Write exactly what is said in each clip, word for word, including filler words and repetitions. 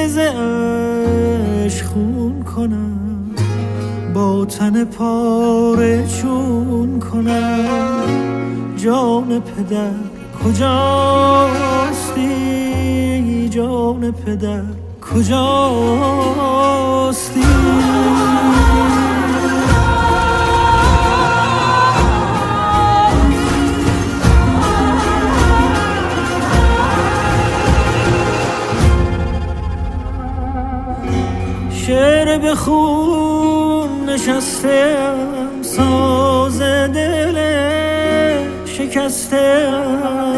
دیده ز عشق خون کنم، با تن پاره چون کنم. جان پدر کجاستی، جان پدر کجاستی؟ شعر به خون نشستم، ساز دل شکستم.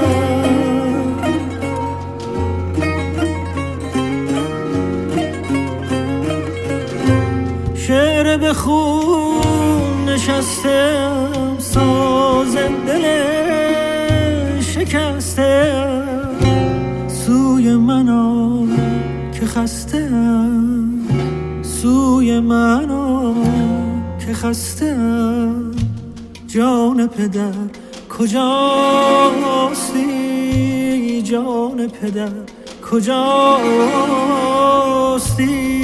شعر به خون نشستم، ساز دل شکستم. سوی من آ که خستم، سوی من آ که خستم. جان پدر کجاستی، جان پدر کجاستی؟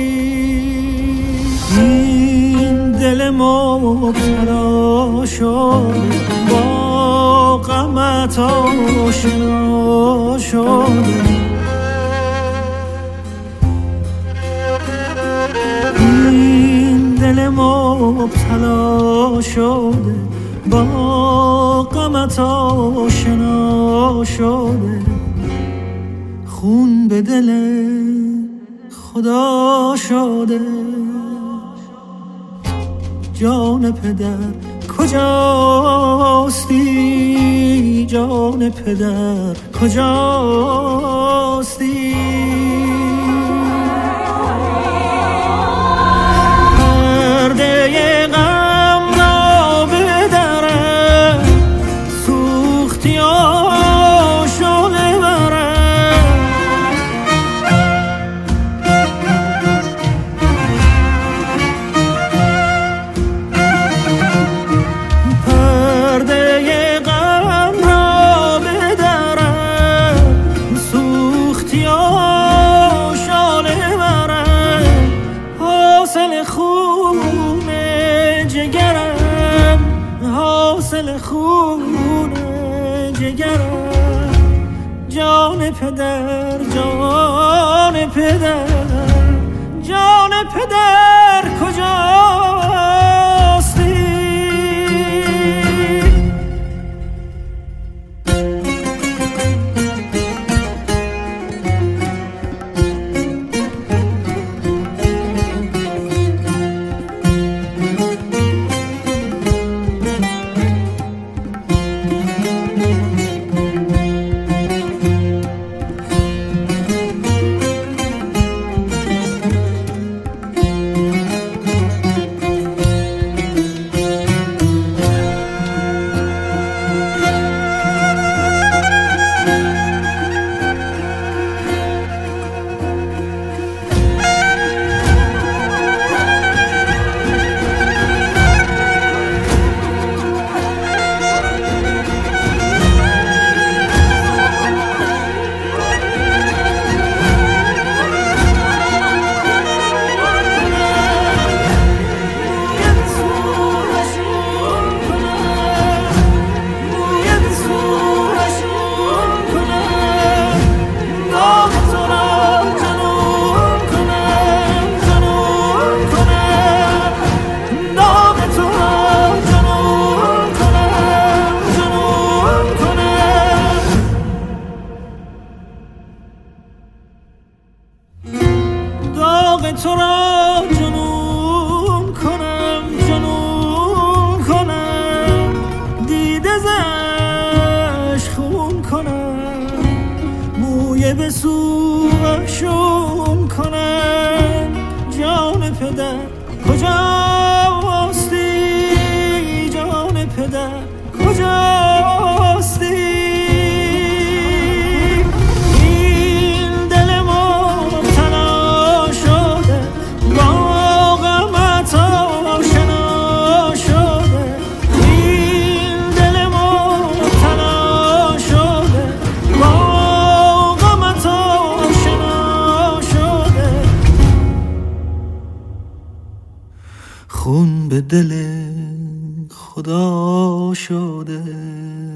این دل مبتلا شده، با غمت آشنا شده. این دل مبتلا شده، با غمت آشنا شده. خون به دل خدا شده. جان پدر کجاستی، جان پدر کجاستی؟ پرده غم را بدرم، سوختی آشاله برم. پرده غم را بدرم، سوختی آشاله برم. حاصل خون جگرم، حاصل خون جگرم. جان پدر، جان پدر، جان پدر کجاستی؟ تو را جنون کنم، جنون کنم. دیده ز عشق خون کنم، موی به سوشون کنم. جان پدر کجاستی، جان پدر کجاستی؟ دل خدا شده.